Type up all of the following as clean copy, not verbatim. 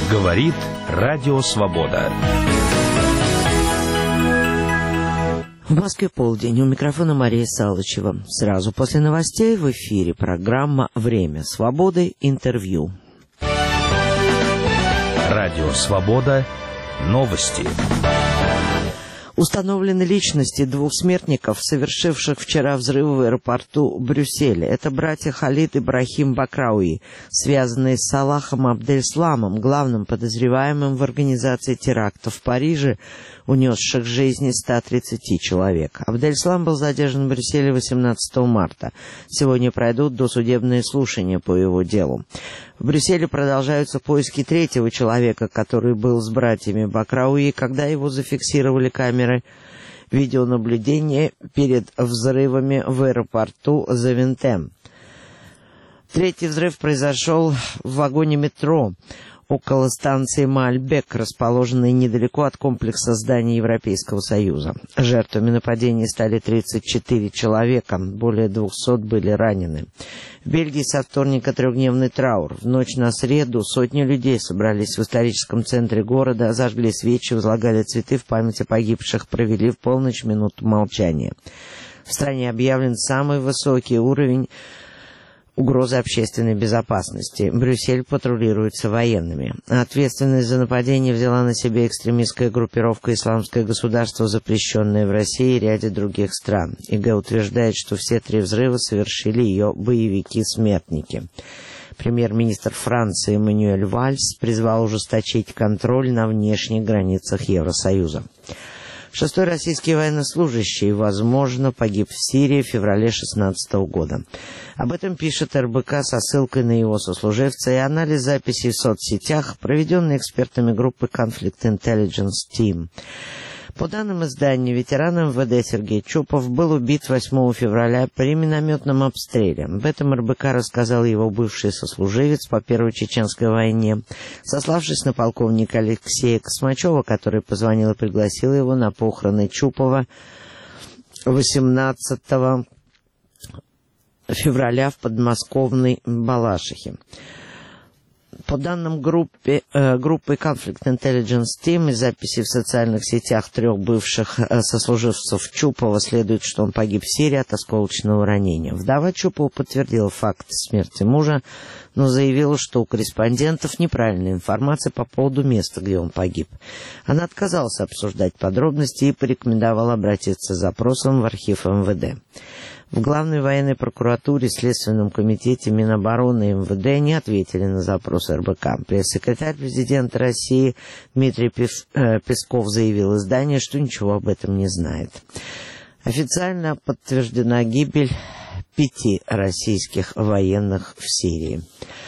Говорит Радио Свобода. В Москве полдень. У микрофона Мария Салычева. Сразу после новостей в эфире программа «Время свободы. Интервью». Радио Свобода. Новости. Установлены личности двух смертников, совершивших вчера взрыв в аэропорту Брюсселя. Это братья Халид и Брахим Бакрауи, связанные с Салахом Абдель-Сламом, главным подозреваемым в организации терактов в Париже, унесших жизни 130 человек. Абдель-Слам был задержан в Брюсселе 18 марта. Сегодня пройдут досудебные слушания по его делу. В Брюсселе продолжаются поиски третьего человека, который был с братьями Бакрауи, когда его зафиксировали камеры видеонаблюдения перед взрывами в аэропорту Завентем. Третий взрыв произошел в вагоне метро около станции Маальбек, расположенной недалеко от комплекса зданий Европейского Союза. Жертвами нападения стали 34 человека, более 200 были ранены. В Бельгии со вторника трехдневный траур. В ночь на среду сотни людей собрались в историческом центре города, зажгли свечи, возлагали цветы в память о погибших, провели в полночь минуту молчания. В стране объявлен самый высокий уровень угрозы общественной безопасности. Брюссель патрулируется военными. Ответственность за нападение взяла на себя экстремистская группировка «Исламское государство», запрещенное в России и ряде других стран. ИГ утверждает, что все три взрыва совершили ее боевики-смертники. Премьер-министр Франции Эммануэль Вальс призвал ужесточить контроль на внешних границах Евросоюза. Шестой российский военнослужащий, возможно, погиб в Сирии в феврале 2016 года. Об этом пишет РБК со ссылкой на его сослуживца и анализ записей в соцсетях, проведенный экспертами группы Conflict Intelligence Team. По данным издания, ветеран МВД Сергей Чупов был убит 8 февраля при минометном обстреле. Об этом РБК рассказал его бывший сослуживец по Первой Чеченской войне, сославшись на полковника Алексея Космачева, который позвонил и пригласил его на похороны Чупова 18 февраля в подмосковной Балашихе. По данным группы Conflict Intelligence Team, из записей в социальных сетях трех бывших сослуживцев Чупова следует, что он погиб в Сирии от осколочного ранения. Вдова Чупова подтвердила факт смерти мужа, но заявила, что у корреспондентов неправильная информация по поводу места, где он погиб. Она отказалась обсуждать подробности и порекомендовала обратиться с запросом в архив МВД. В Главной военной прокуратуре, Следственном комитете Минобороны и МВД не ответили на запрос РБК. Пресс-секретарь президента России Дмитрий Песков заявил изданию, что ничего об этом не знает. Официально подтверждена гибель 5 российских военных в Сирии.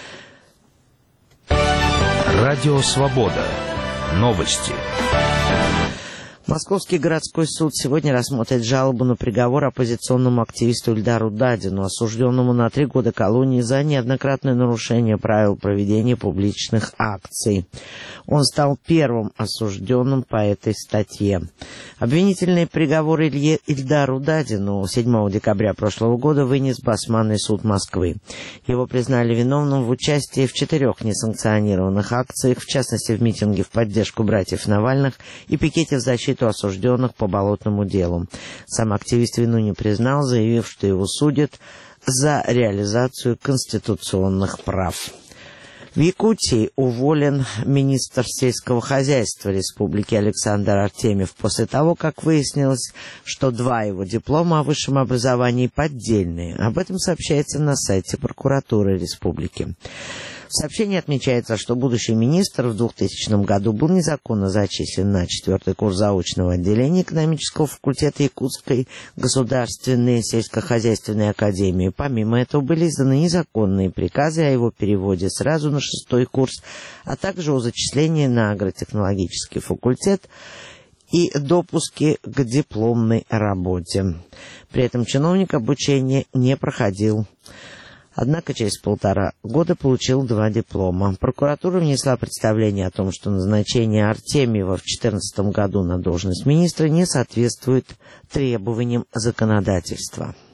Радио Свобода. Новости. Московский городской суд сегодня рассмотрит жалобу на приговор оппозиционному активисту Ильдару Дадину, осужденному на 3 года колонии за неоднократное нарушение правил проведения публичных акций. Он стал первым осужденным по этой статье. Обвинительный приговор Ильдару Дадину 7 декабря прошлого года вынес Басманный суд Москвы. Его признали виновным в участии в 4 несанкционированных акциях, в частности в митинге в поддержку братьев Навальных и пикете в защиту осужденных по болотному делу. Сам активист вину не признал, заявив, что его судят за реализацию конституционных прав. В Якутии уволен министр сельского хозяйства республики Александр Артемьев после того, как выяснилось, что 2 его диплома о высшем образовании поддельные. Об этом сообщается на сайте прокуратуры республики. В сообщении отмечается, что будущий министр в 2000 году был незаконно зачислен на 4-й курс заочного отделения экономического факультета Якутской государственной сельскохозяйственной академии. Помимо этого были изданы незаконные приказы о его переводе сразу на 6-й курс, а также о зачислении на агротехнологический факультет и допуске к дипломной работе. При этом чиновник обучение не проходил. Однако через 1,5 года получил 2 диплома. Прокуратура внесла представление о том, что назначение Артемьева в 2014 году на должность министра не соответствует требованиям законодательства.